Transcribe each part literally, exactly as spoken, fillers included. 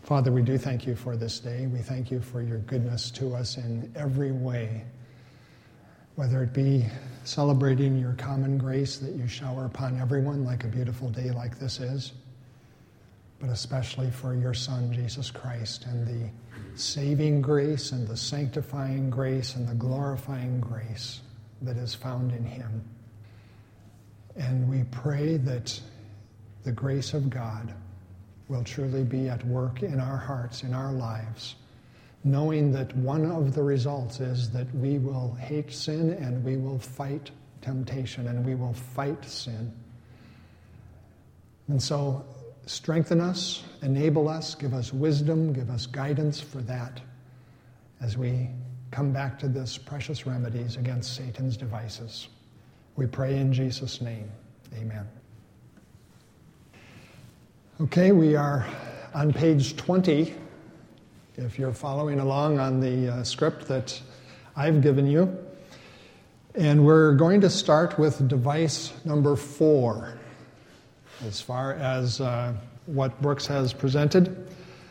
Father, we do thank you for this day. We thank you for your goodness to us in every way, whether it be celebrating your common grace that you shower upon everyone like a beautiful day like this is, but especially for your Son, Jesus Christ, and the saving grace and the sanctifying grace and the glorifying grace that is found in him. And we pray that the grace of God will truly be at work in our hearts, in our lives, knowing that one of the results is that we will hate sin and we will fight temptation and we will fight sin. And so strengthen us, enable us, give us wisdom, give us guidance for that as we come back to this precious remedies against Satan's devices. We pray in Jesus' name. Amen. Okay, we are on page twenty, if you're following along on the uh, script that I've given you. And we're going to start with device number four, as far as uh, what Brooks has presented.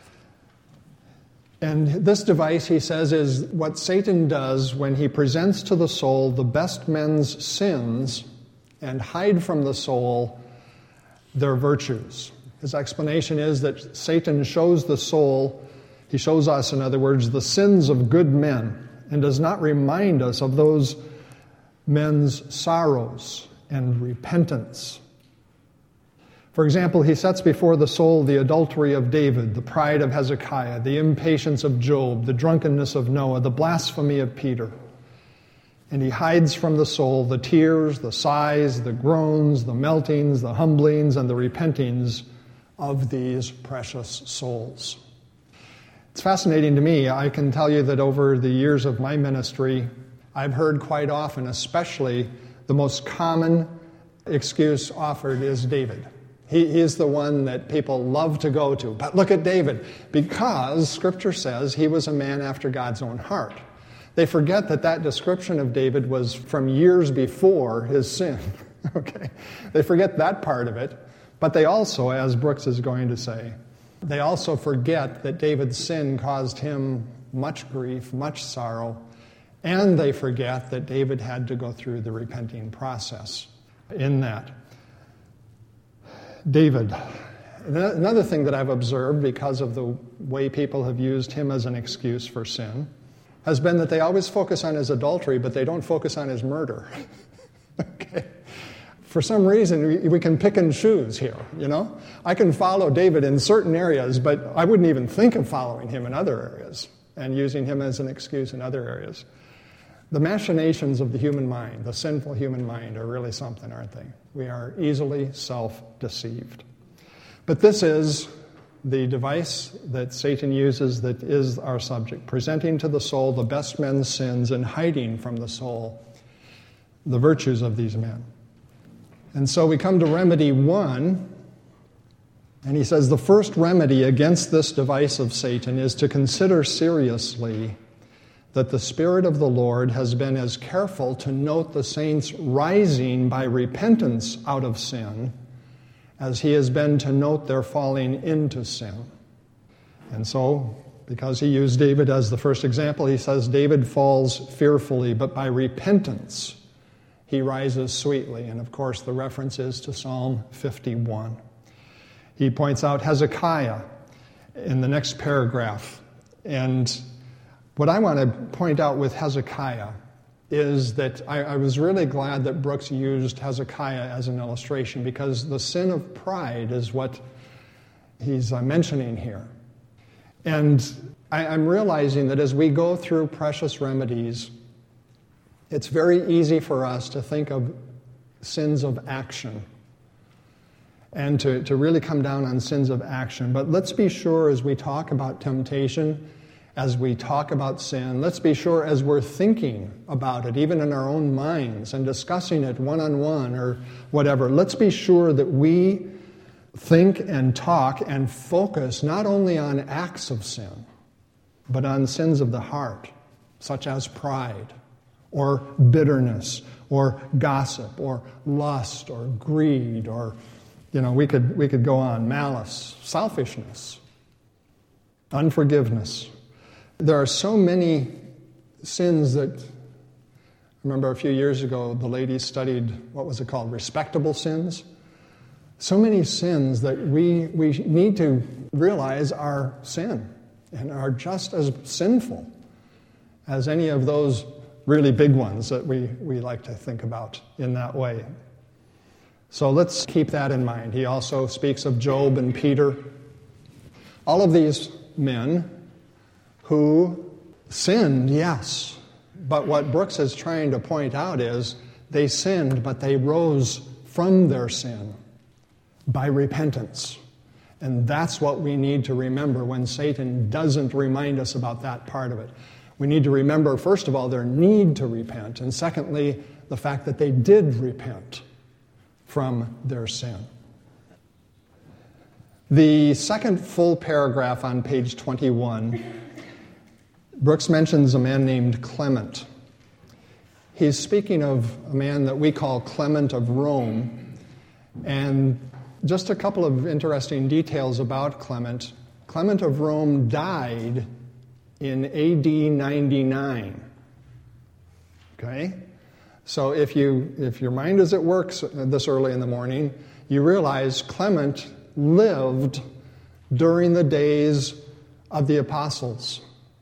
And this device, he says, is what Satan does when he presents to the soul the best men's sins and hide from the soul their virtues. His explanation is that Satan shows the soul, he shows us, in other words, the sins of good men, and does not remind us of those men's sorrows and repentance. For example, he sets before the soul the adultery of David, the pride of Hezekiah, the impatience of Job, the drunkenness of Noah, the blasphemy of Peter. And he hides from the soul the tears, the sighs, the groans, the meltings, the humblings, and the repentings of these precious souls. It's fascinating to me. I can tell you that over the years of my ministry, I've heard quite often, especially the most common excuse offered is David. He, he is the one that people love to go to. But look at David, because Scripture says he was a man after God's own heart. They forget that that description of David was from years before his sin. Okay, they forget that part of it. But they also, as Brooks is going to say, they also forget that David's sin caused him much grief, much sorrow, and they forget that David had to go through the repenting process in that. David, another thing that I've observed because of the way people have used him as an excuse for sin, has been that they always focus on his adultery, but they don't focus on his murder. Okay? For some reason, we, we can pick and choose here, you know? I can follow David in certain areas, but I wouldn't even think of following him in other areas and using him as an excuse in other areas. The machinations of the human mind, the sinful human mind, are really something, aren't they? We are easily self-deceived. But this is the device that Satan uses that is our subject, presenting to the soul the best men's sins and hiding from the soul the virtues of these men. And so we come to remedy one, and he says the first remedy against this device of Satan is to consider seriously that the Spirit of the Lord has been as careful to note the saints rising by repentance out of sin as he has been to note their falling into sin. And so, because he used David as the first example, he says David falls fearfully, but by repentance he rises sweetly. And of course, the reference is to Psalm fifty-one. He points out Hezekiah in the next paragraph. And what I want to point out with Hezekiah is that I, I was really glad that Brooks used Hezekiah as an illustration, because the sin of pride is what he's uh, mentioning here. And I, I'm realizing that as we go through precious remedies, it's very easy for us to think of sins of action and to, to really come down on sins of action. But let's be sure as we talk about temptation, as we talk about sin, let's be sure as we're thinking about it, even in our own minds, and discussing it one-on-one or whatever, let's be sure that we think and talk and focus not only on acts of sin, but on sins of the heart, such as pride, or bitterness, or gossip, or lust, or greed, or, you know, we could we could go on, malice, selfishness. Unforgiveness. There are so many sins that, I remember a few years ago, the ladies studied, what was it called, respectable sins? So many sins that we, we need to realize are sin and are just as sinful as any of those really big ones that we, we like to think about in that way. So let's keep that in mind. He also speaks of Job and Peter. All of these men who sinned, yes, but what Brooks is trying to point out is they sinned, but they rose from their sin by repentance. And that's what we need to remember when Satan doesn't remind us about that part of it. We need to remember, first of all, their need to repent, and secondly, the fact that they did repent from their sin. The second full paragraph on page twenty-one, Brooks mentions a man named Clement. He's speaking of a man that we call Clement of Rome, and just a couple of interesting details about Clement. Clement of Rome died in A D ninety-nine. Okay? So if you if your mind is at work this early in the morning, you realize Clement lived during the days of the apostles.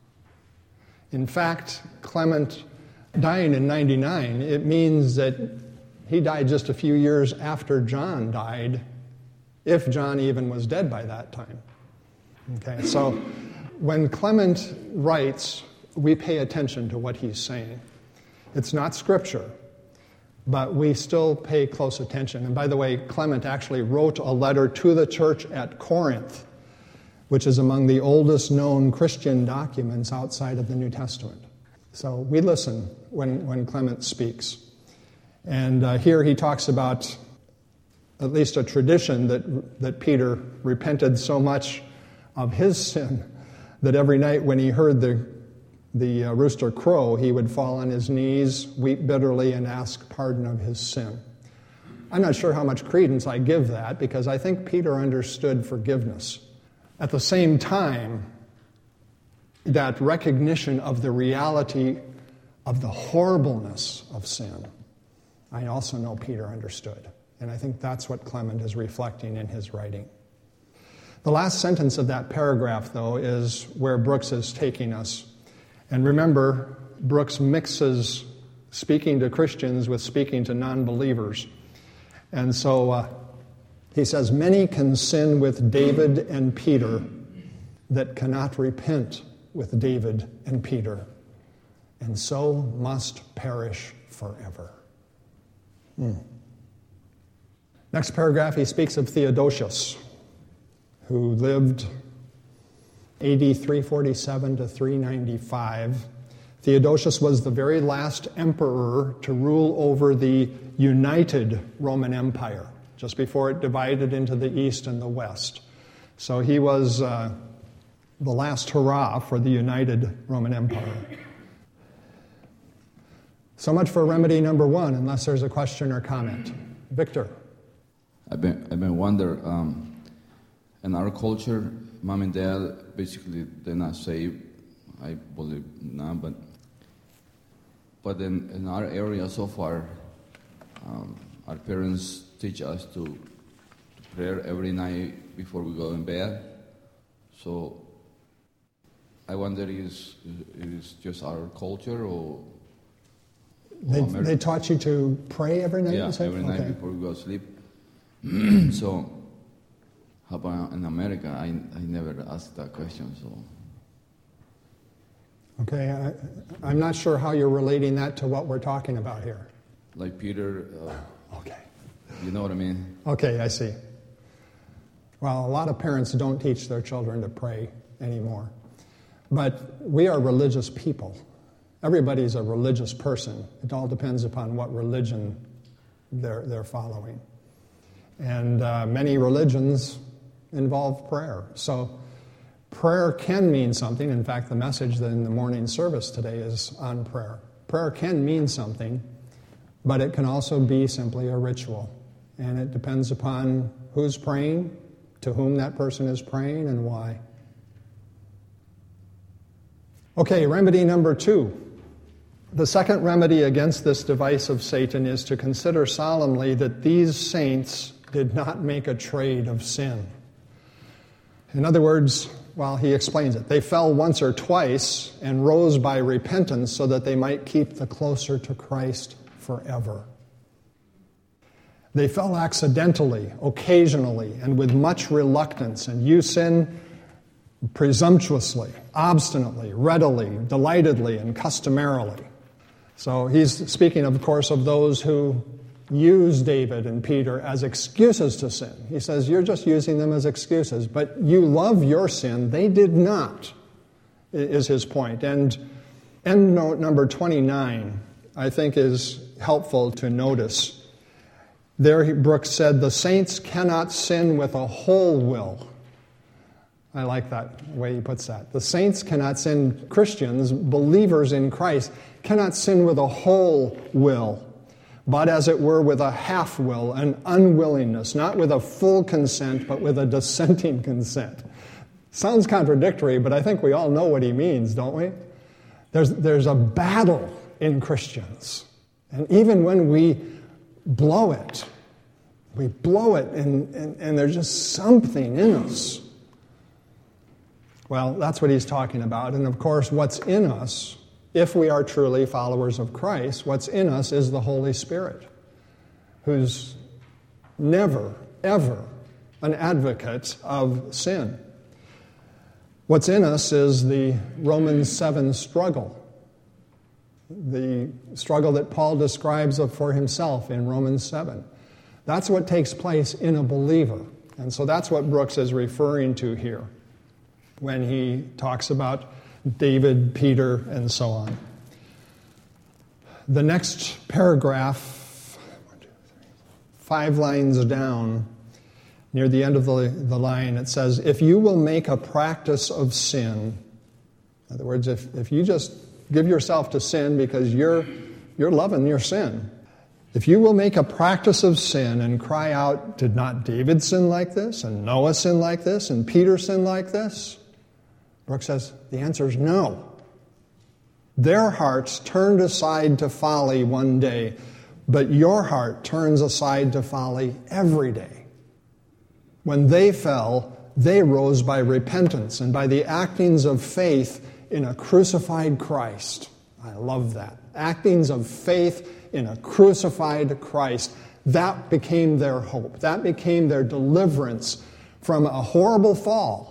In fact, Clement dying in ninety-nine, it means that he died just a few years after John died, if John even was dead by that time. Okay, so when Clement writes, we pay attention to what he's saying. It's not scripture, but we still pay close attention. And by the way, Clement actually wrote a letter to the church at Corinth, which is among the oldest known Christian documents outside of the New Testament. So we listen when, when Clement speaks. And uh, here he talks about at least a tradition that, that Peter repented so much of his sin that every night when he heard the, the uh, rooster crow, he would fall on his knees, weep bitterly, and ask pardon of his sin. I'm not sure how much credence I give that, because I think Peter understood forgiveness. At the same time, that recognition of the reality of the horribleness of sin, I also know Peter understood. And I think that's what Clement is reflecting in his writing. The last sentence of that paragraph, though, is where Brooks is taking us. And remember, Brooks mixes speaking to Christians with speaking to non-believers. And so uh, he says, many can sin with David and Peter that cannot repent with David and Peter, and so must perish forever. Hmm. Next paragraph, he speaks of Theodosius, who lived A D three forty-seven to three ninety-five. Theodosius was the very last emperor to rule over the united Roman Empire, just before it divided into the east and the west. So he was uh, the last hurrah for the united Roman Empire. So much for remedy number one, unless there's a question or comment. Victor. I've been, I've been wondering, um, in our culture, mom and dad, basically, they're not saved. I believe not, but but in, in our area so far, um, our parents teach us to, to pray every night before we go in bed. So I wonder, is is just our culture or? They, they taught you to pray every night? Yeah, you every night okay. before we go to sleep. So, how about in America? I I never asked that question. So. Okay, I, I'm not sure how you're relating that to what we're talking about here. Like Peter. Uh, okay. You know what I mean? Okay, I see. Well, a lot of parents don't teach their children to pray anymore. But we are religious people. Everybody's a religious person. It all depends upon what religion they're, they're following. And uh, many religions involve prayer. So prayer can mean something. In fact, the message in the morning service today is on prayer. Prayer can mean something, but it can also be simply a ritual. And it depends upon who's praying, to whom that person is praying, and why. Okay, remedy number two. The second remedy against this device of Satan is to consider solemnly that these saints did not make a trade of sin. In other words, well, he explains it. They fell once or twice and rose by repentance so that they might keep the closer to Christ forever. They fell accidentally, occasionally, and with much reluctance, and you sin presumptuously, obstinately, readily, delightedly, and customarily. So he's speaking, of course, of those who use David and Peter as excuses to sin. He says, you're just using them as excuses, but you love your sin. They did not, is his point. And end note number twenty-nine, I think, is helpful to notice. There, Brooks said, the saints cannot sin with a whole will. I like that way he puts that. The saints cannot sin, Christians, believers in Christ, cannot sin with a whole will, but as it were with a half will, an unwillingness, not with a full consent, but with a dissenting consent. Sounds contradictory, but I think we all know what he means, don't we? There's, there's a battle in Christians. And even when we blow it, we blow it, and, and, and there's just something in us. Well, that's what he's talking about. And of course, what's in us, if we are truly followers of Christ, what's in us is the Holy Spirit, who's never, ever an advocate of sin. What's in us is the Romans seven struggle, the struggle that Paul describes for himself in Romans seven. That's what takes place in a believer. And so that's what Brooks is referring to here when he talks about David, Peter, and so on. The next paragraph, one, two, three, five lines down, near the end of the, the line, it says, if you will make a practice of sin, in other words, if, if you just give yourself to sin because you're, you're loving your sin, if you will make a practice of sin and cry out, did not David sin like this, and Noah sin like this, and Peter sin like this? Brooks says, the answer is no. Their hearts turned aside to folly one day, but your heart turns aside to folly every day. When they fell, they rose by repentance and by the actings of faith in a crucified Christ. I love that. Actings of faith in a crucified Christ. That became their hope. That became their deliverance from a horrible fall.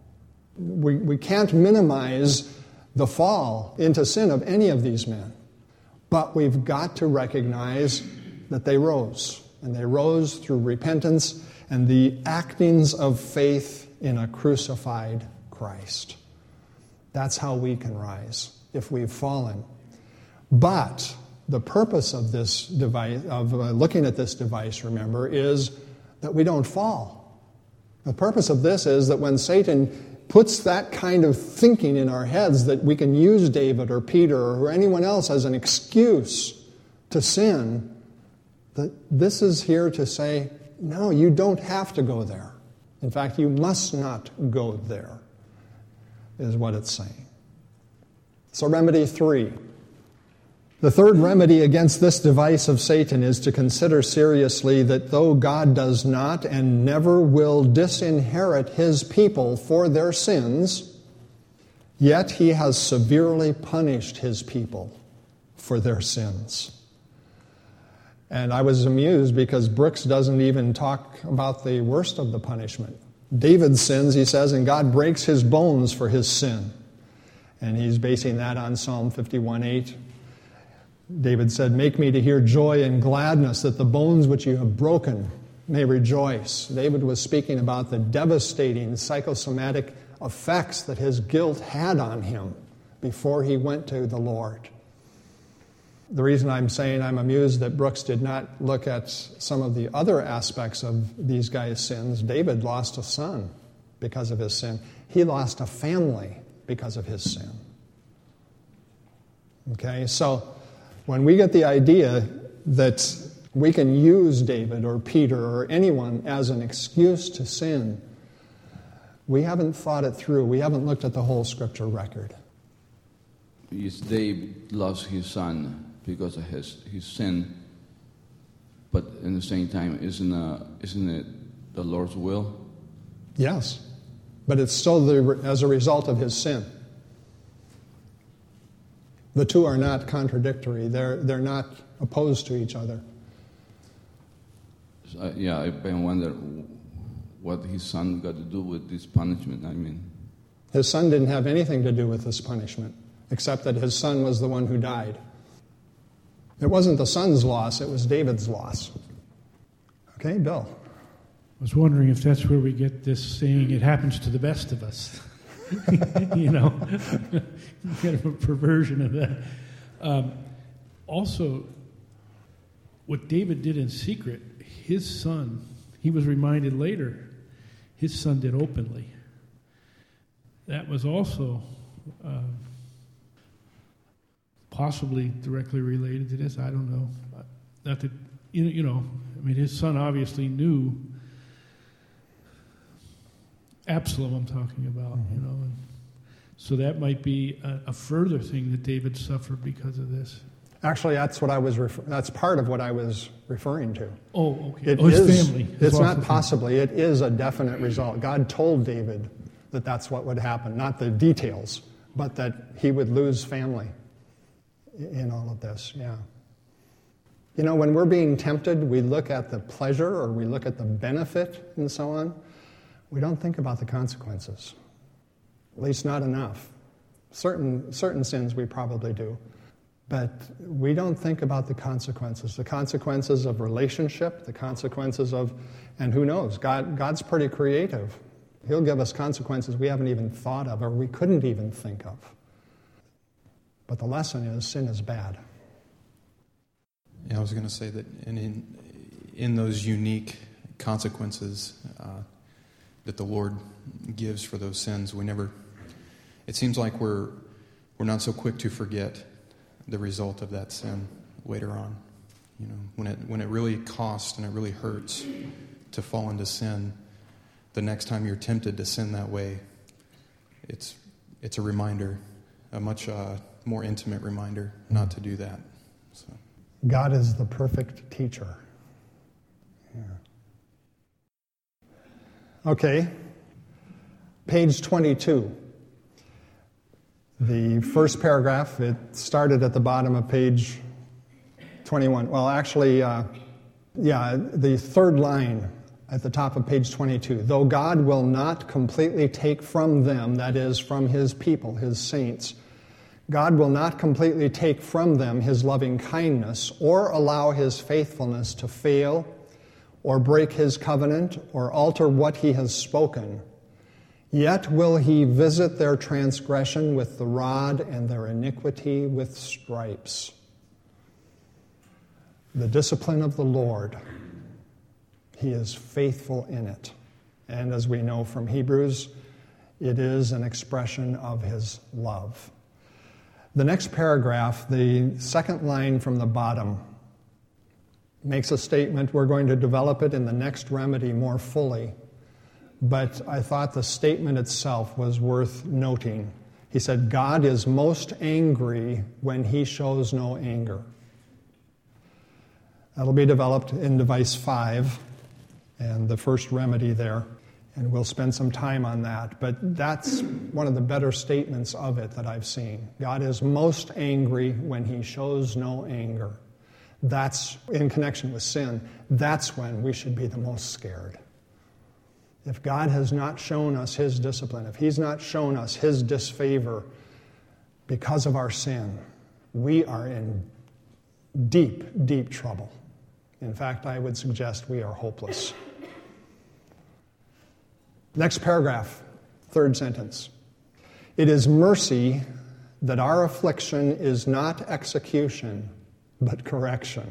We, we can't minimize the fall into sin of any of these men. But we've got to recognize that they rose. And they rose through repentance and the actings of faith in a crucified Christ. That's how we can rise if we've fallen. But the purpose of this device, of uh, looking at this device, remember, is that we don't fall. The purpose of this is that when Satan puts that kind of thinking in our heads that we can use David or Peter or anyone else as an excuse to sin, that this is here to say, no, you don't have to go there. In fact, you must not go there, is what it's saying. So remedy three. The third remedy against this device of Satan is to consider seriously that though God does not and never will disinherit his people for their sins, yet he has severely punished his people for their sins. And I was amused because Brooks doesn't even talk about the worst of the punishment. David sins, he says, and God breaks his bones for his sin. And he's basing that on Psalm fifty-one eight. David said, make me to hear joy and gladness, that the bones which you have broken may rejoice. David was speaking about the devastating psychosomatic effects that his guilt had on him before he went to the Lord. The reason I'm saying I'm amused that Brooks did not look at some of the other aspects of these guys' sins. David lost a son because of his sin. He lost a family because of his sin. Okay, so when we get the idea that we can use David or Peter or anyone as an excuse to sin, we haven't thought it through. We haven't looked at the whole Scripture record. yes, David lost his son because of his, his sin, but in the same time, isn't, uh, isn't it the Lord's will? Yes, but it's still the, as a result of his sin. The two are not contradictory. They're, they're not opposed to each other. So, uh, yeah, I've been wondering what his son got to do with this punishment. I mean, his son didn't have anything to do with this punishment, except that his son was the one who died. It wasn't the son's loss, it was David's loss. Okay, Bill. I was wondering if that's where we get this saying, it happens to the best of us. You know, kind of a perversion of that. Um, also, what David did in secret, his son, he was reminded later, his son did openly. That was also uh, possibly directly related to this. I don't know. Not that, you know, I mean, his son obviously knew Absalom, I'm talking about, mm-hmm. you know. And so that might be a, a further thing that David suffered because of this. Actually, that's what I was. Refer- that's part of what I was referring to. Oh, okay. It oh, his is, family. His it's not possibly. It is a definite result. God told David that that's what would happen. Not the details, but that he would lose family in all of this. Yeah. You know, when we're being tempted, we look at the pleasure or we look at the benefit and so on. We don't think about the consequences, at least not enough. Certain certain sins we probably do, but we don't think about the consequences, the consequences of relationship, the consequences of, and who knows, God God's pretty creative. He'll give us consequences we haven't even thought of or we couldn't even think of. But the lesson is sin is bad. Yeah, I was going to say that in, in, in those unique consequences, uh, that the Lord gives for those sins, we never, it seems like we're we're not so quick to forget the result of that sin later on. You know, when it when it really costs and it really hurts to fall into sin, the next time you're tempted to sin that way, it's it's a reminder, a much uh, more intimate reminder not to do that. So. God is the perfect teacher. Yeah. Okay, page twenty-two. The first paragraph, it started at the bottom of page twenty-one. Well, actually, uh, yeah, the third line at the top of page twenty-two. Though God will not completely take from them, that is, from his people, his saints, God will not completely take from them his loving kindness or allow his faithfulness to fail or break his covenant, or alter what he has spoken. Yet will he visit their transgression with the rod and their iniquity with stripes. The discipline of the Lord, he is faithful in it. And as we know from Hebrews, it is an expression of his love. The next paragraph, the second line from the bottom, makes a statement. We're going to develop it in the next remedy more fully. But I thought the statement itself was worth noting. He said, God is most angry when he shows no anger. That'll be developed in device five and the first remedy there. And we'll spend some time on that. But that's one of the better statements of it that I've seen. God is most angry when he shows no anger. That's, in connection with sin, that's when we should be the most scared. If God has not shown us his discipline, if he's not shown us his disfavor because of our sin, we are in deep, deep trouble. In fact, I would suggest we are hopeless. Next paragraph, third sentence. It is mercy that our affliction is not execution, but correction.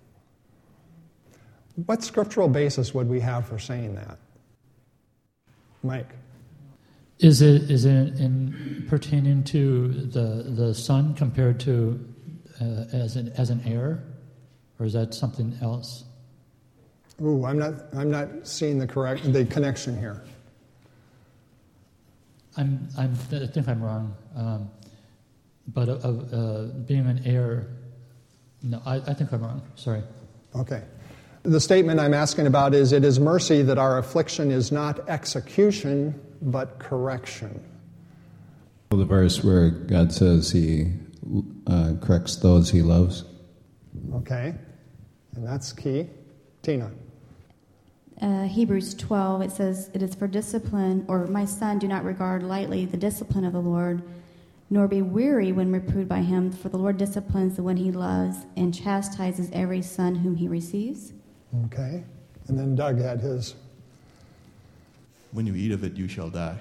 What scriptural basis would we have for saying that? Mike? Is it is it in pertaining to the the son compared to uh, as an as an heir, or is that something else? Ooh, I'm not I'm not seeing the correct the connection here. I'm I'm I think I'm wrong. Um, but of uh, being an heir, no, I, I think I'm wrong. Sorry. Okay. The statement I'm asking about is, it is mercy that our affliction is not execution, but correction. Well, the verse where God says he uh, corrects those he loves. Okay. And that's key. Tina. Uh, Hebrews twelve, it says, it is for discipline, or my son, do not regard lightly the discipline of the Lord, nor be weary when reproved by him, for the Lord disciplines the one he loves and chastises every son whom he receives. Okay. And then Doug had his. When you eat of it, you shall die.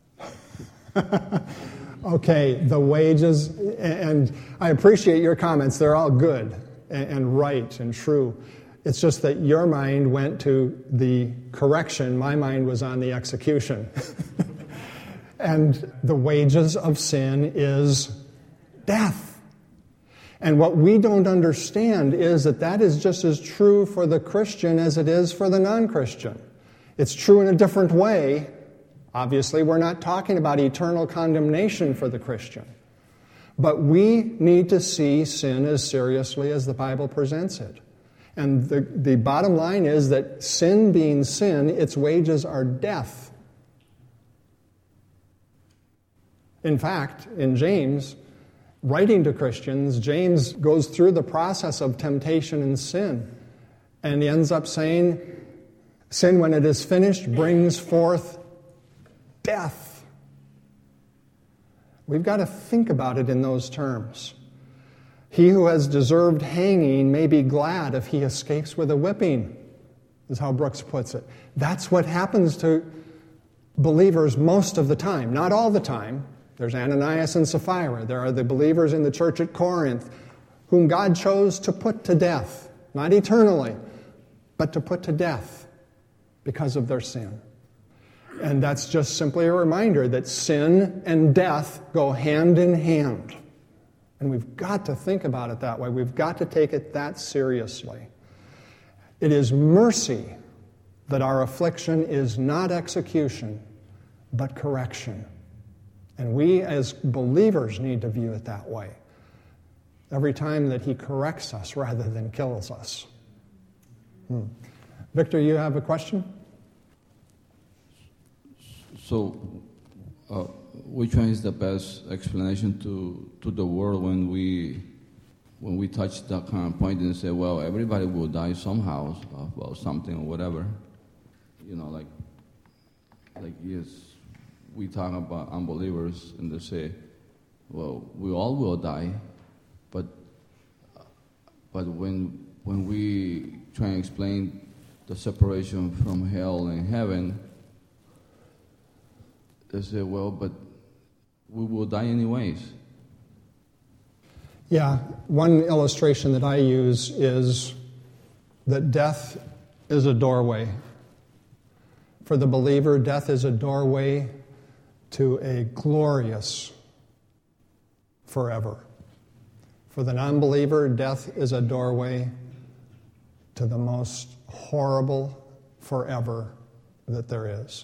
Okay, the wages, and I appreciate your comments. They're all good and, and right and true. It's just that your mind went to the correction. My mind was on the execution. And the wages of sin is death. And what we don't understand is that that is just as true for the Christian as it is for the non-Christian. It's true in a different way. Obviously, we're not talking about eternal condemnation for the Christian. But we need to see sin as seriously as the Bible presents it. And the, the bottom line is that sin being sin, its wages are death. In fact, in James, writing to Christians, James goes through the process of temptation and sin. And he ends up saying, sin, when it is finished, brings forth death. We've got to think about it in those terms. He who has deserved hanging may be glad if he escapes with a whipping, is how Brooks puts it. That's what happens to believers most of the time. Not all the time. There's Ananias and Sapphira. There are the believers in the church at Corinth whom God chose to put to death, not eternally, but to put to death because of their sin. And that's just simply a reminder that sin and death go hand in hand. And we've got to think about it that way. We've got to take it that seriously. It is mercy that our affliction is not execution, but correction. And we as believers need to view it that way. Every time that he corrects us rather than kills us. Hmm. Victor, you have a question? So, uh, which one is the best explanation to, to the world when we when we touch that kind of point and say, well, everybody will die somehow, uh, well, something or whatever. You know, like, like yes, we talk about unbelievers and they say, well, we all will die, but but when when we try and explain the separation from hell and heaven, they say, well, but we will die anyways. Yeah, one illustration that I use is that death is a doorway. For the believer, death is a doorway to a glorious forever. For the non-believer, death is a doorway to the most horrible forever that there is.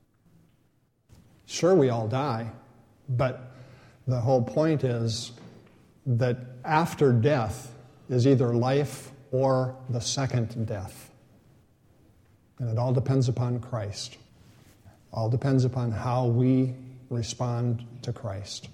Sure, we all die, but the whole point is that after death is either life or the second death. And it all depends upon Christ. All depends upon how we respond to Christ.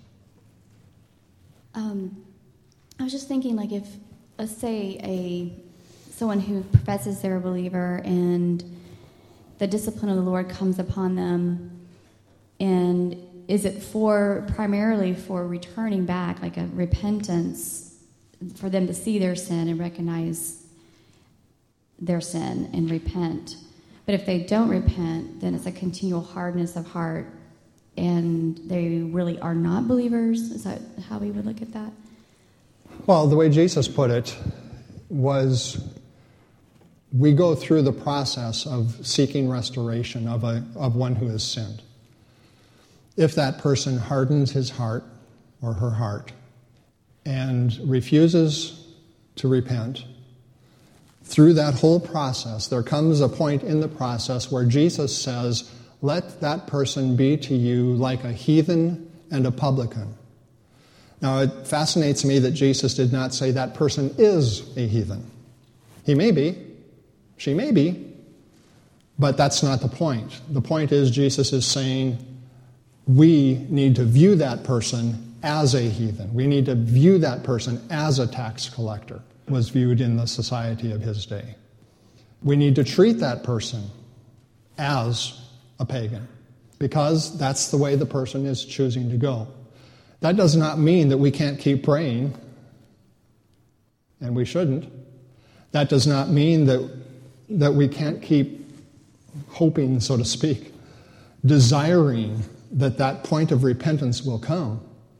Um, I was just thinking, like, if, let's say, a someone who professes they're a believer and the discipline of the Lord comes upon them, and is it for primarily for returning back, like a repentance, for them to see their sin and recognize their sin and repent? But if they don't repent, then it's a continual hardness of heart, and they really are not believers. Is that how we would look at that? Well, the way Jesus put it was, we go through the process of seeking restoration of a of one who has sinned. If that person hardens his heart or her heart and refuses to repent, through that whole process, there comes a point in the process where Jesus says, let that person be to you like a heathen and a publican. Now, it fascinates me that Jesus did not say that person is a heathen. He may be, she may be, but that's not the point. The point is Jesus is saying we need to view that person as a heathen. We need to view that person as a tax collector, was viewed in the society of his day. We need to treat that person as a pagan, because that's the way the person is choosing to go. That does not mean that we can't keep praying, and we shouldn't. That does not mean that, that we can't keep hoping, so to speak, desiring that that point of repentance will come.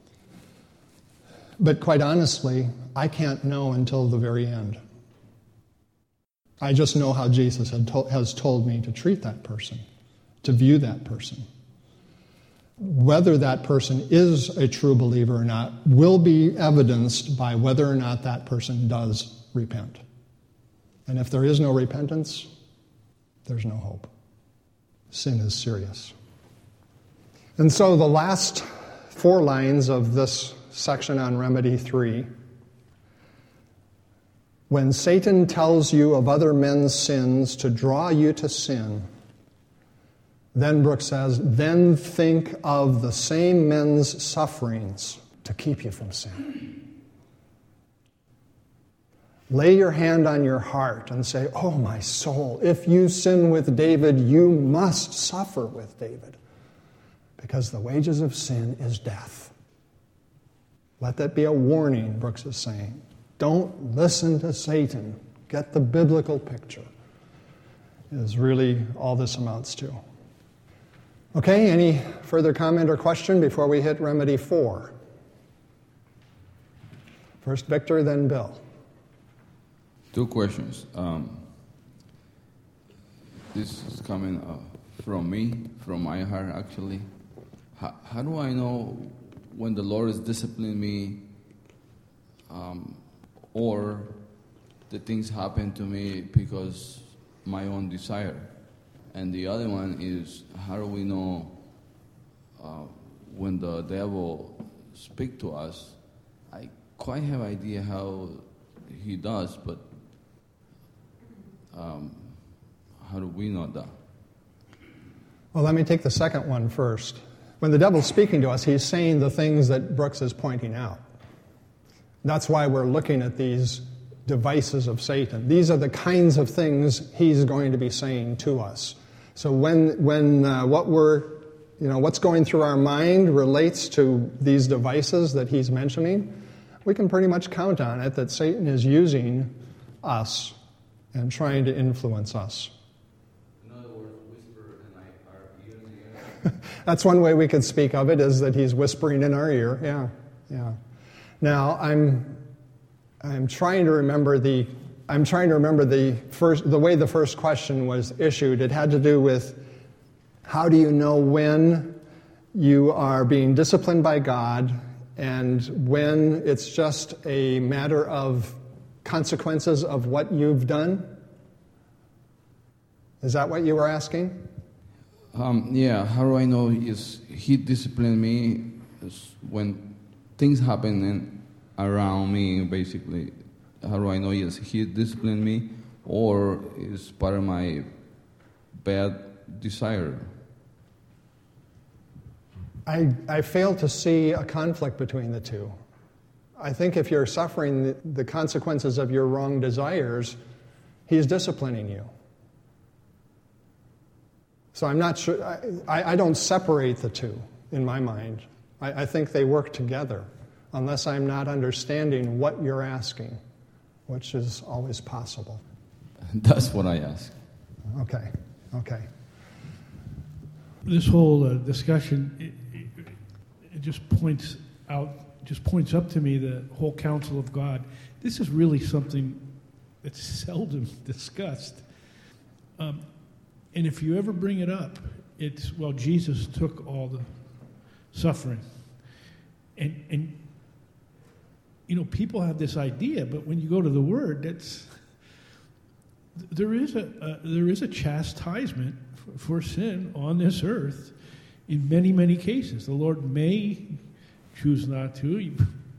But quite honestly, I can't know until the very end. I just know how Jesus had to- has told me to treat that person, to view that person. Whether that person is a true believer or not will be evidenced by whether or not that person does repent. And if there is no repentance, there's no hope. Sin is serious. And so the last four lines of this section on Remedy three, when Satan tells you of other men's sins to draw you to sin, then Brooks says, then think of the same men's sufferings to keep you from sin. Lay your hand on your heart and say, oh, my soul, if you sin with David, you must suffer with David, because the wages of sin is death. Let that be a warning, Brooks is saying. Don't listen to Satan. Get the biblical picture, is really all this amounts to. Okay, any further comment or question before we hit Remedy four? First Victor, then Bill. Two questions. Um, this is coming uh, from me, from my heart, actually. How, how do I know when the Lord is disciplining me, um, or the things happen to me because my own desire? And the other one is, how do we know uh, when the devil speaks to us? I quite have idea how he does, but um, how do we know that? Well, let me take the second one first. When the devil's speaking to us, he's saying the things that Brooks is pointing out. That's why we're looking at these devices of Satan. These are the kinds of things he's going to be saying to us. So when when uh, what we're, you know, what's going through our mind relates to these devices that he's mentioning, we can pretty much count on it that Satan is using us and trying to influence us. In other words, whisper in our ear in the air. That's one way we could speak of it, is that he's whispering in our ear. Yeah, yeah. Now I'm I'm trying to remember the. I'm trying to remember the first, the way the first question was issued. It had to do with how do you know when you are being disciplined by God and when it's just a matter of consequences of what you've done? Is that what you were asking? Um, yeah, how do I know is he disciplined me is when things happen in, around me, basically? How do I know, yes, he disciplined me, or is part of my bad desire? I, I fail to see a conflict between the two. I think if you're suffering the, the consequences of your wrong desires, he's disciplining you. So I'm not sure, I, I don't separate the two in my mind. I, I think they work together, unless I'm not understanding what you're asking, which is always possible. That's what I ask. Okay, okay. This whole uh, discussion, it, it, it just points out, just points up to me the whole counsel of God. This is really something that's seldom discussed. Um, and if you ever bring it up, it's, well, Jesus took all the suffering. And, and you know, people have this idea, but when you go to the Word, that's there is a uh, there is a chastisement for, for sin on this earth in many, many cases. The Lord may choose not to.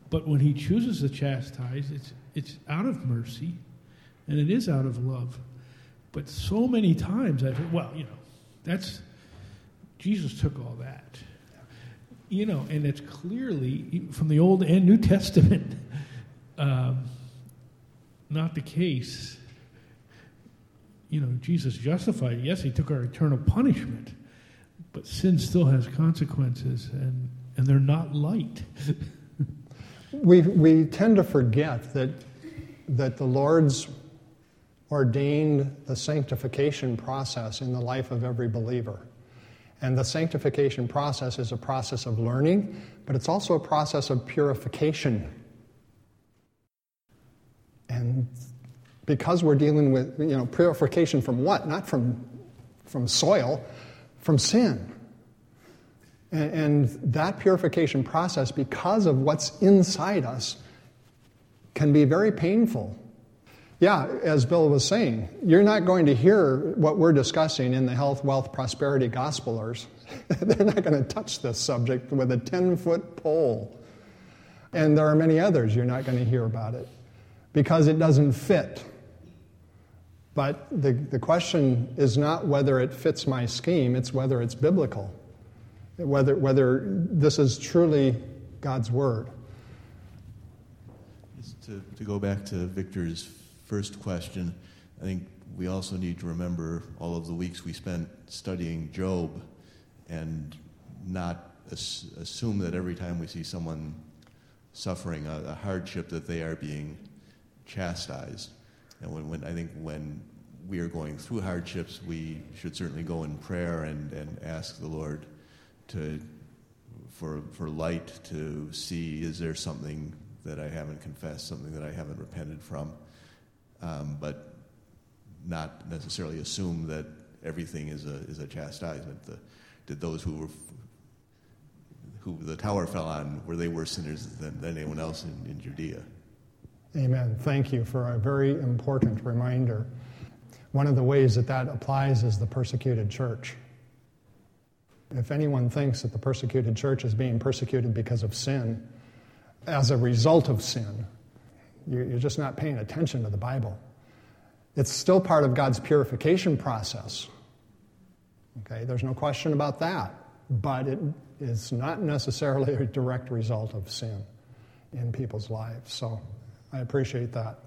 But when he chooses to chastise, it's it's out of mercy, and it is out of love. But so many times I've heard, well, you know, that's, Jesus took all that. You know, and it's clearly, from the Old and New Testament, um, not the case. You know, Jesus justified, yes, he took our eternal punishment, but sin still has consequences, and, and they're not light. we we tend to forget that that the Lord's ordained the sanctification process in the life of every believer. And the sanctification process is a process of learning, but it's also a process of purification. And because we're dealing with, you know, purification from what? Not from from soil, from sin. And, and that purification process, because of what's inside us, can be very painful. Yeah, as Bill was saying, you're not going to hear what we're discussing in the Health, Wealth, Prosperity Gospelers. They're not going to touch this subject with a ten-foot pole. And there are many others you're not going to hear about it because it doesn't fit. But the, the question is not whether it fits my scheme, it's whether it's biblical, whether, whether this is truly God's Word. Just to, to go back to Victor's first question, I think we also need to remember all of the weeks we spent studying Job and not as, assume that every time we see someone suffering a, a hardship that they are being chastised. And when, when I think when we are going through hardships, we should certainly go in prayer and, and ask the Lord to for for light to see, is there something that I haven't confessed, something that I haven't repented from? Um, but not necessarily assume that everything is a is a chastisement. The, did those who were who the tower fell on, were they worse sinners than, than anyone else in, in Judea? Amen. Thank you for a very important reminder. One of the ways that that applies is the persecuted church. If anyone thinks that the persecuted church is being persecuted because of sin, as a result of sin, you're just not paying attention to the Bible. It's still part of God's purification process. Okay, there's no question about that. But it is not necessarily a direct result of sin in people's lives. So I appreciate that.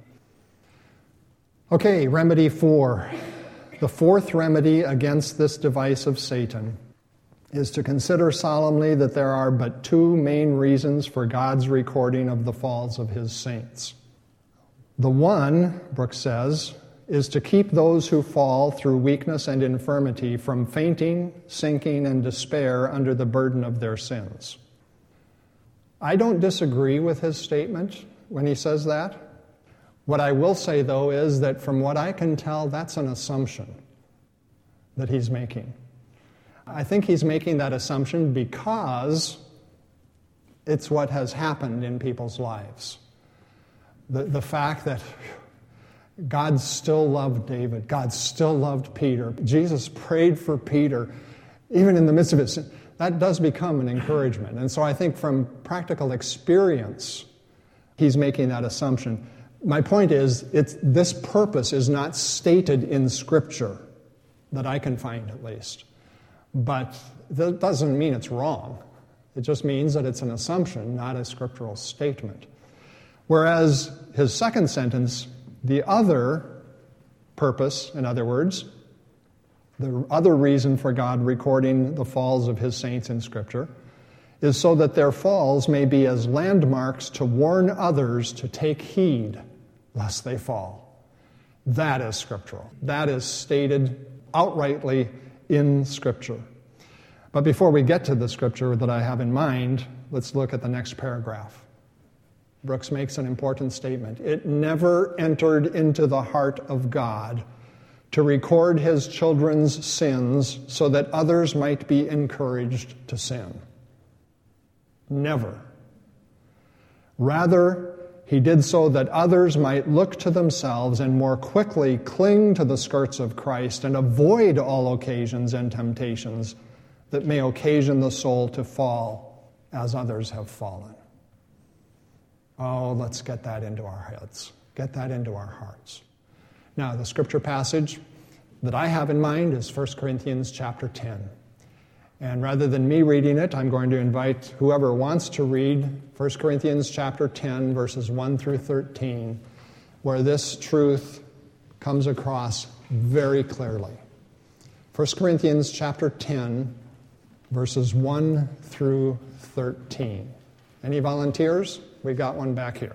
Okay, remedy four. The fourth remedy against this device of Satan is to consider solemnly that there are but two main reasons for God's recording of the falls of his saints. The one, Brooks says, is to keep those who fall through weakness and infirmity from fainting, sinking, and despair under the burden of their sins. I don't disagree with his statement when he says that. What I will say, though, is that from what I can tell, that's an assumption that he's making. I think he's making that assumption because it's what has happened in people's lives. The, the fact that God still loved David, God still loved Peter, Jesus prayed for Peter, even in the midst of his sin, that does become an encouragement. And so I think from practical experience, he's making that assumption. My point is, it's, this purpose is not stated in Scripture, that I can find at least. But that doesn't mean it's wrong. It just means that it's an assumption, not a scriptural statement. Whereas his second sentence, the other purpose, in other words, the other reason for God recording the falls of his saints in Scripture is so that their falls may be as landmarks to warn others to take heed lest they fall. That is scriptural. That is stated outrightly in Scripture. But before we get to the Scripture that I have in mind, let's look at the next paragraph. Brooks makes an important statement. It never entered into the heart of God to record his children's sins so that others might be encouraged to sin. Never. Rather, he did so that others might look to themselves and more quickly cling to the skirts of Christ and avoid all occasions and temptations that may occasion the soul to fall as others have fallen. Oh, let's get that into our heads. Get that into our hearts. Now, the scripture passage that I have in mind is First Corinthians chapter ten. And rather than me reading it, I'm going to invite whoever wants to read First Corinthians chapter ten, verses one through thirteen, where this truth comes across very clearly. First Corinthians chapter ten, verses one through thirteen. Any volunteers? We got one back here.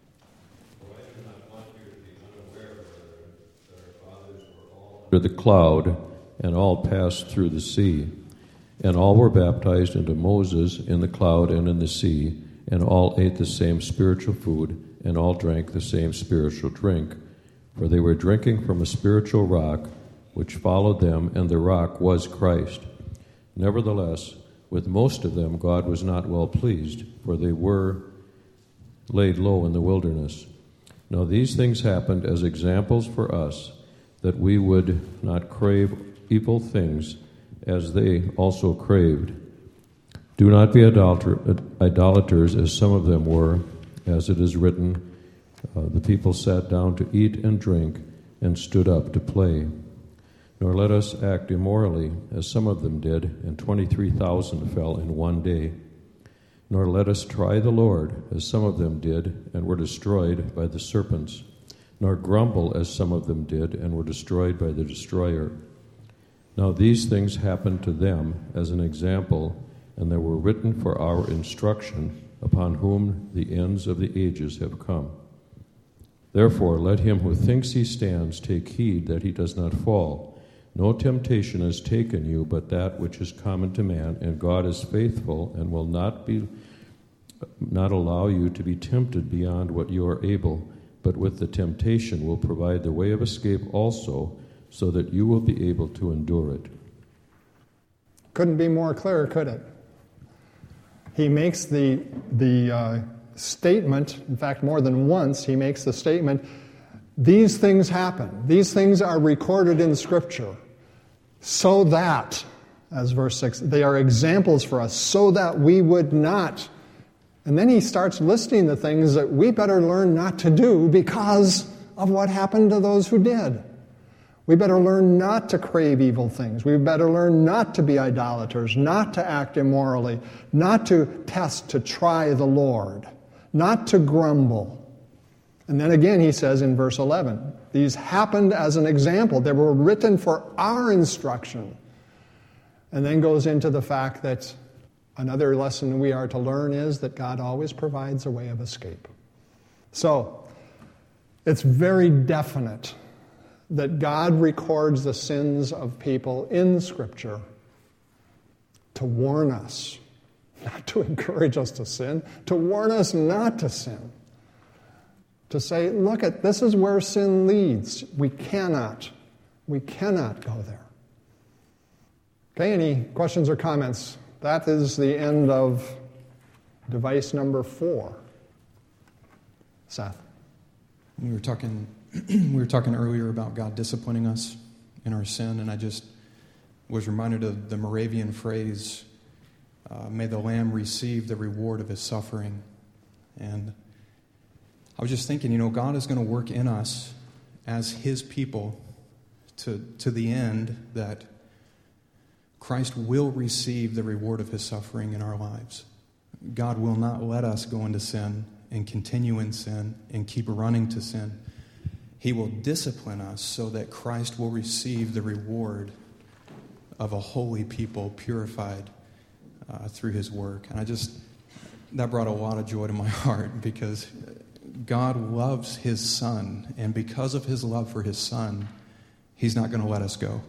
Under the cloud, and all passed through the sea. And all were baptized into Moses in the cloud and in the sea, and all ate the same spiritual food, and all drank the same spiritual drink. For they were drinking from a spiritual rock, which followed them, and the rock was Christ. Nevertheless, with most of them God was not well pleased, for they were laid low in the wilderness. Now these things happened as examples for us, that we would not crave evil things as they also craved. Do not be idolater, idolaters as some of them were, as it is written, uh, the people sat down to eat and drink and stood up to play. Nor let us act immorally as some of them did, and twenty-three thousand fell in one day. Nor let us try the Lord as some of them did and were destroyed by the serpents. Nor grumble as some of them did and were destroyed by the destroyer. Now these things happened to them as an example, and they were written for our instruction, upon whom the ends of the ages have come. Therefore let him who thinks he stands take heed that he does not fall. No temptation has taken you but that which is common to man, and God is faithful and will not be not allow you to be tempted beyond what you are able, but with the temptation will provide the way of escape also, so that you will be able to endure it. Couldn't be more clear, could it? He makes the, the uh, statement, in fact, more than once, he makes the statement, these things happen. These things are recorded in Scripture, so that, as verse six, they are examples for us, so that we would not. And then he starts listing the things that we better learn not to do because of what happened to those who did. We better learn not to crave evil things. We better learn not to be idolaters, not to act immorally, not to test, to try the Lord, not to grumble. And then again he says in verse eleven, these happened as an example. They were written for our instruction. And then goes into the fact that another lesson we are to learn is that God always provides a way of escape. So, it's very definite that God records the sins of people in Scripture to warn us, not to encourage us to sin, to warn us not to sin. To say, look, at this is where sin leads. We cannot, we cannot go there. Okay, any questions or comments? That is the end of device number four. Seth. We were talking we were talking earlier about God disciplining us in our sin, and I just was reminded of the Moravian phrase, uh, may the Lamb receive the reward of his suffering. And I was just thinking, you know, God is going to work in us as his people to, to the end that Christ will receive the reward of his suffering in our lives. God will not let us go into sin and continue in sin and keep running to sin. He will discipline us so that Christ will receive the reward of a holy people purified uh, through his work. And I just, that brought a lot of joy to my heart because God loves his Son, and because of his love for his Son, he's not going to let us go.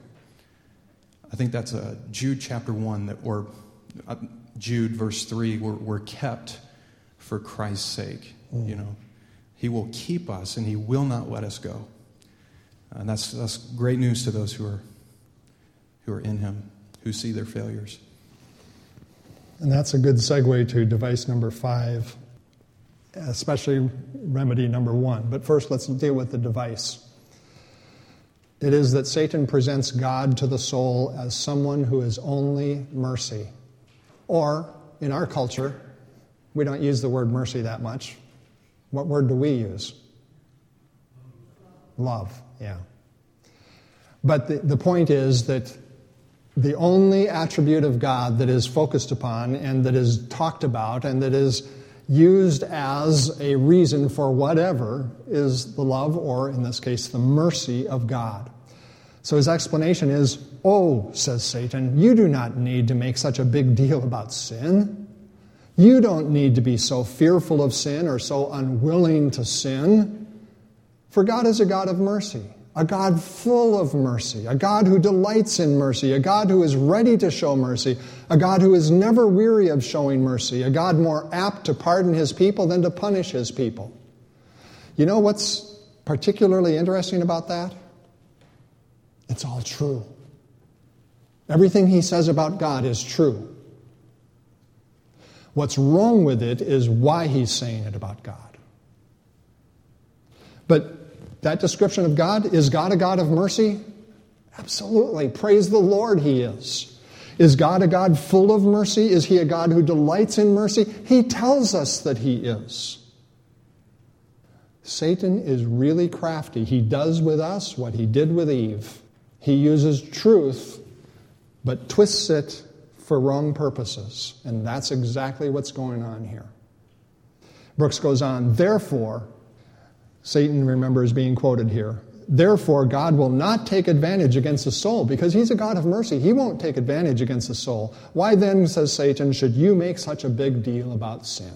I think that's a Jude chapter one, that, or uh, Jude verse three, we're, we're kept for Christ's sake. Mm. You know, he will keep us and he will not let us go. And that's that's great news to those who are who are in him, who see their failures. And that's a good segue to device number five, especially remedy number one. But first, let's deal with the device. It is that Satan presents God to the soul as someone who is only mercy. Or, in our culture, we don't use the word mercy that much. What word do we use? Love, yeah. But the, the point is that the only attribute of God that is focused upon and that is talked about and that is used as a reason for whatever is the love, or in this case, the mercy of God. So his explanation is, "Oh," says Satan, "you do not need to make such a big deal about sin. You don't need to be so fearful of sin or so unwilling to sin. For God is a God of mercy, a God full of mercy, a God who delights in mercy, a God who is ready to show mercy, a God who is never weary of showing mercy, a God more apt to pardon his people than to punish his people." You know what's particularly interesting about that? It's all true. Everything he says about God is true. What's wrong with it is why he's saying it about God. But that description of God, is God a God of mercy? Absolutely. Praise the Lord, he is. Is God a God full of mercy? Is he a God who delights in mercy? He tells us that he is. Satan is really crafty. He does with us what he did with Eve. He uses truth, but twists it for wrong purposes. And that's exactly what's going on here. Brooks goes on, "Therefore," Satan, remember, is being quoted here, "Therefore God will not take advantage against the soul," because he's a God of mercy. He won't take advantage against the soul. "Why then," says Satan, "should you make such a big deal about sin?"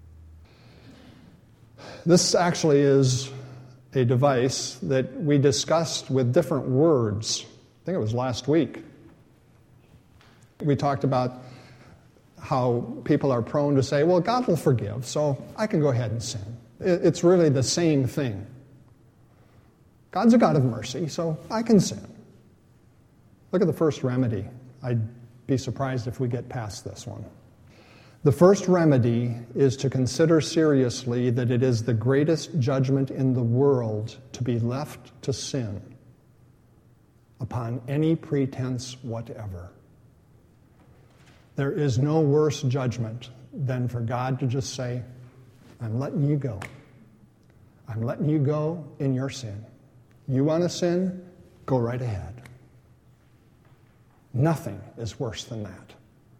This actually is a device that we discussed with different words. I think it was last week. We talked about how people are prone to say, well, God will forgive, so I can go ahead and sin. It's really the same thing. God's a God of mercy, so I can sin. Look at the first remedy. I'd be surprised if we get past this one. The first remedy is to consider seriously that it is the greatest judgment in the world to be left to sin upon any pretense whatever. There is no worse judgment than for God to just say, I'm letting you go. I'm letting you go in your sin. You want to sin? Go right ahead. Nothing is worse than that.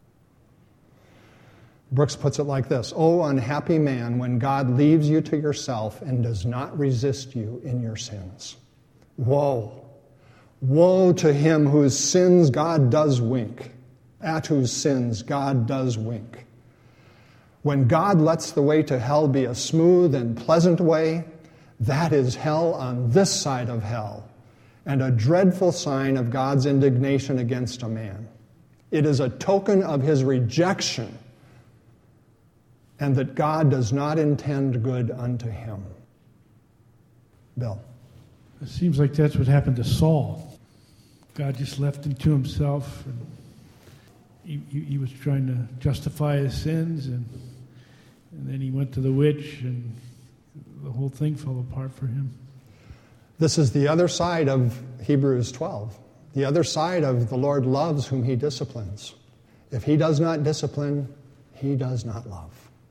Brooks puts it like this: "O unhappy man, when God leaves you to yourself and does not resist you in your sins. Woe! Woe to him whose sins God does wink, at whose sins God does wink. When God lets the way to hell be a smooth and pleasant way, that is hell on this side of hell, and a dreadful sign of God's indignation against a man. It is a token of his rejection, and that God does not intend good unto him." Bill. It seems like that's what happened to Saul. God just left him to himself, and he, he, he was trying to justify his sins, and, and then he went to the witch, and the whole thing fell apart for him. This is the other side of Hebrews twelve. The other side of the Lord loves whom he disciplines. If he does not discipline, he does not love.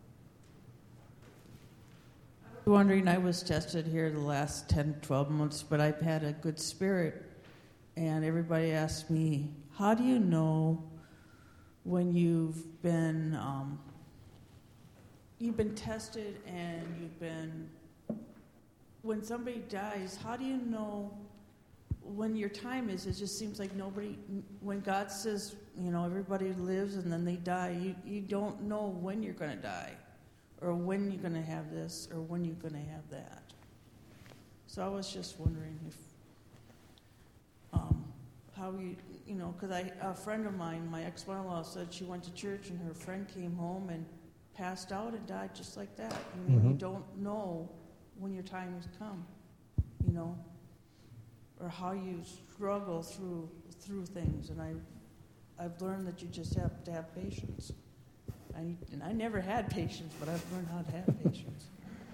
I was wondering, I was tested here the last ten, twelve months, but I've had a good spirit. And everybody asks me, how do you know when you've been um, you've been tested and you've been, when somebody dies, how do you know when your time is? It just seems like nobody, when God says, you know, everybody lives and then they die, you, you don't know when you're going to die, or when you're going to have this, or when you're going to have that. So I was just wondering if, um, how you, you know, because I a friend of mine, my ex-mother-in-law, said she went to church and her friend came home and passed out and died just like that. I mean, mm-hmm. You don't know when your time has come, you know, or how you struggle through through things. And I, I've learned that you just have to have patience. I, and I never had patience, but I've learned how to have patience.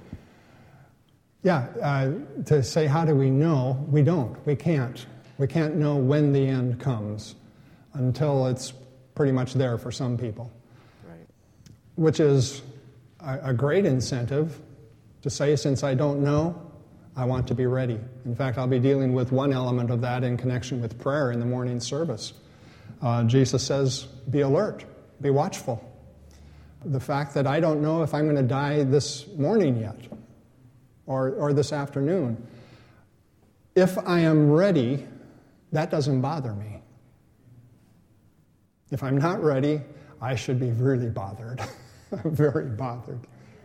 Yeah, uh, to say how do we know, we don't. We can't. We can't know when the end comes until it's pretty much there for some people. Right. Which is a, a great incentive To say, since I don't know, I want to be ready. In fact, I'll be dealing with one element of that in connection with prayer in the morning service. Uh, Jesus says, be alert, be watchful. The fact that I don't know if I'm going to die this morning yet, or, or this afternoon. If I am ready, that doesn't bother me. If I'm not ready, I should be really bothered. I'm very bothered.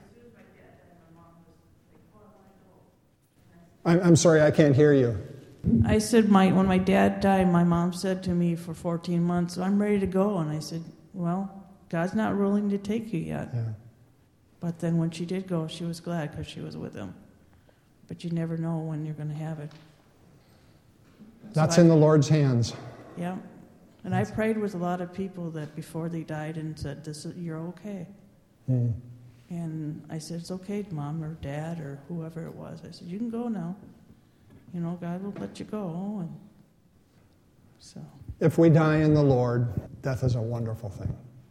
I'm, I'm sorry, I can't hear you. I said, my when my dad died, my mom said to me for fourteen months, I'm ready to go. And I said, well, God's not willing to take you yet. Yeah. But then when she did go, she was glad because she was with him. But you never know when you're going to have it. That's so in I, the Lord's hands. Yeah. And I prayed with a lot of people that before they died and said, "This is, you're okay." Mm. And I said, it's okay, Mom or Dad or whoever it was. I said, you can go now. You know, God will let you go. And so. If we die in the Lord, death is a wonderful thing.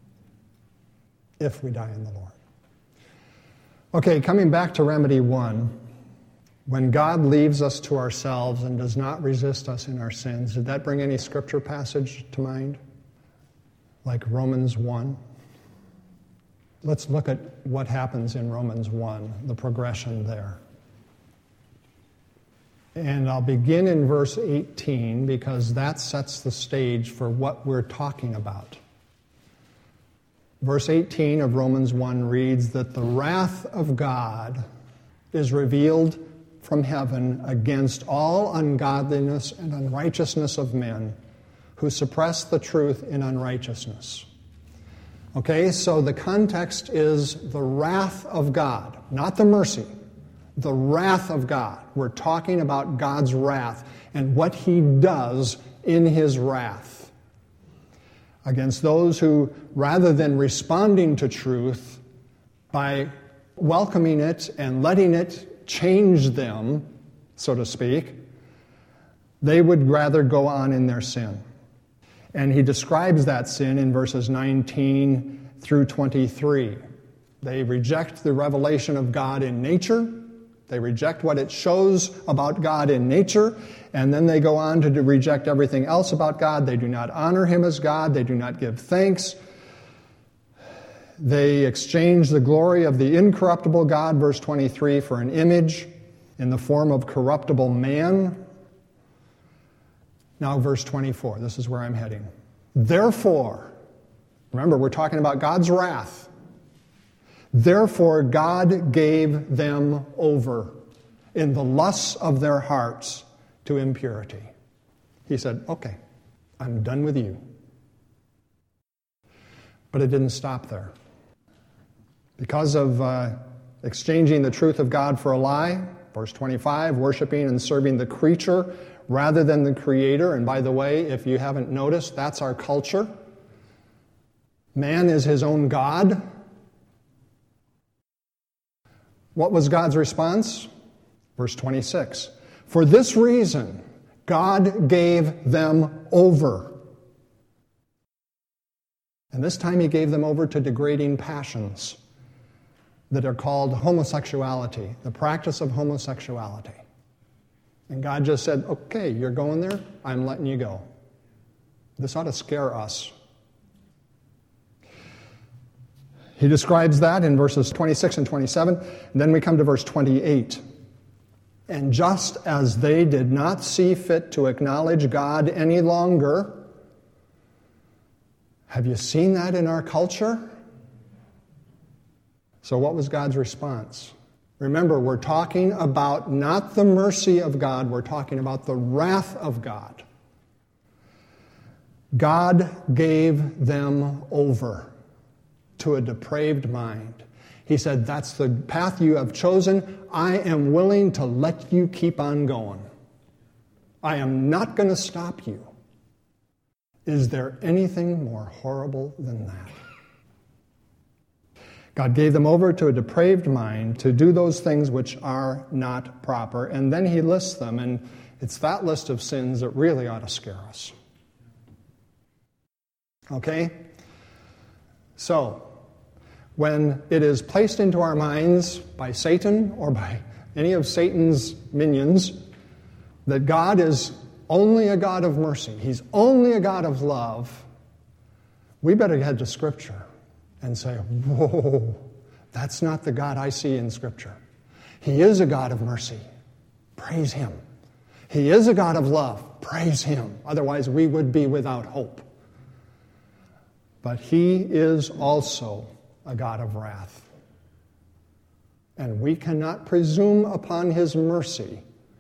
If we die in the Lord. Okay, coming back to remedy one. When God leaves us to ourselves and does not resist us in our sins, did that bring any scripture passage to mind? Like Romans one? Let's look at what happens in Romans one, the progression there. And I'll begin in verse eighteen because that sets the stage for what we're talking about. Verse eighteen of Romans one reads that the wrath of God is revealed from heaven against all ungodliness and unrighteousness of men who suppress the truth in unrighteousness. Okay, so the context is the wrath of God, not the mercy, the wrath of God. We're talking about God's wrath and what he does in his wrath against those who, rather than responding to truth by welcoming it and letting it change them, so to speak, they would rather go on in their sin. And he describes that sin in verses nineteen through twenty-three. They reject the revelation of God in nature. They reject what it shows about God in nature. And then they go on to reject everything else about God. They do not honor him as God. They do not give thanks. They exchange the glory of the incorruptible God, verse twenty-three, for an image in the form of corruptible man. Now, verse twenty-four, this is where I'm heading. Therefore, remember, we're talking about God's wrath. Therefore, God gave them over in the lusts of their hearts to impurity. He said, okay, I'm done with you. But it didn't stop there. Because of uh, exchanging the truth of God for a lie, verse twenty-five, worshiping and serving the creature rather than the Creator. And by the way, if you haven't noticed, that's our culture. Man is his own God. What was God's response? Verse twenty-six. For this reason, God gave them over. And this time he gave them over to degrading passions that are called homosexuality, the practice of homosexuality. And God just said, okay, you're going there, I'm letting you go. This ought to scare us. He describes that in verses twenty-six and twenty-seven. And then we come to verse twenty-eight. And just as they did not see fit to acknowledge God any longer, have you seen that in our culture? So what was God's response? Remember, we're talking about not the mercy of God, we're talking about the wrath of God. God gave them over to a depraved mind. He said, that's the path you have chosen. I am willing to let you keep on going. I am not going to stop you. Is there anything more horrible than that? God gave them over to a depraved mind to do those things which are not proper. And then he lists them, and it's that list of sins that really ought to scare us. Okay? So, when it is placed into our minds by Satan or by any of Satan's minions that God is only a God of mercy, He's only a God of love, we better head to Scripture and say, whoa, that's not the God I see in Scripture. He is a God of mercy. Praise Him. He is a God of love. Praise Him. Otherwise, we would be without hope. But He is also a God of wrath. And we cannot presume upon His mercy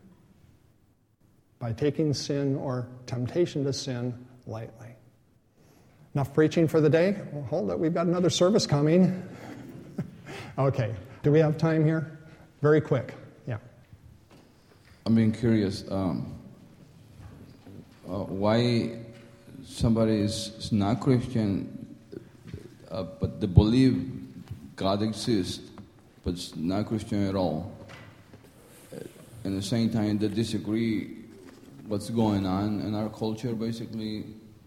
by taking sin or temptation to sin lightly. Enough preaching for the day? Well, hold it, we've got another service coming. Okay, do we have time here? Very quick, yeah. I'm being curious, um, uh, why somebody is, is not Christian, uh, but they believe God exists, but it's not Christian at all. At the same time, they disagree what's going on in our culture, basically.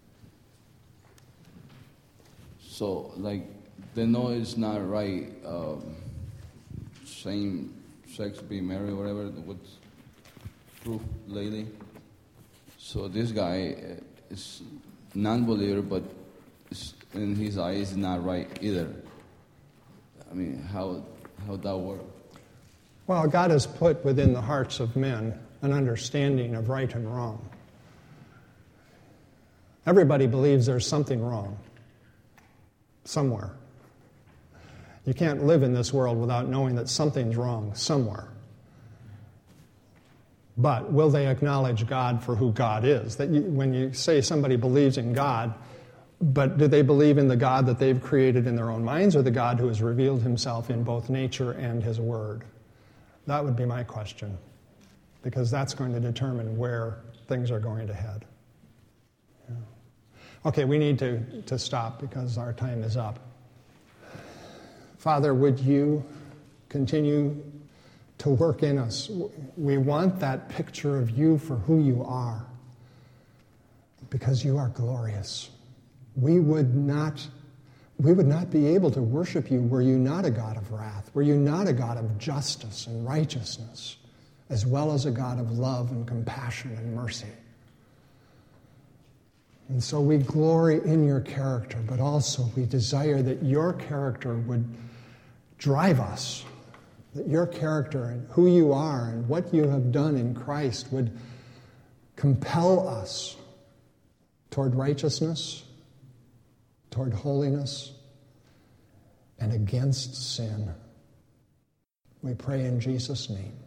So, like, they know it's not right, um, same sex, being married, whatever, what's proof lately. So this guy is non-believer, but in his eyes, is not right either. I mean, how how that work? Well, God has put within the hearts of men an understanding of right and wrong. Everybody believes there's something wrong somewhere. You can't live in this world without knowing that something's wrong somewhere. But will they acknowledge God for who God is? That you, when you say somebody believes in God, but do they believe in the God that they've created in their own minds, or the God who has revealed Himself in both nature and His Word? That would be my question, because that's going to determine where things are going to head. Yeah. Okay, we need to, to stop because our time is up. Father, would you continue to work in us? We want that picture of you for who you are, because you are glorious. We would not, we would not be able to worship you were you not a God of wrath, were you not a God of justice and righteousness, as well as a God of love and compassion and mercy. And so we glory in your character, but also we desire that your character would drive us, that your character and who you are and what you have done in Christ would compel us toward righteousness, toward holiness, and against sin. We pray in Jesus' name.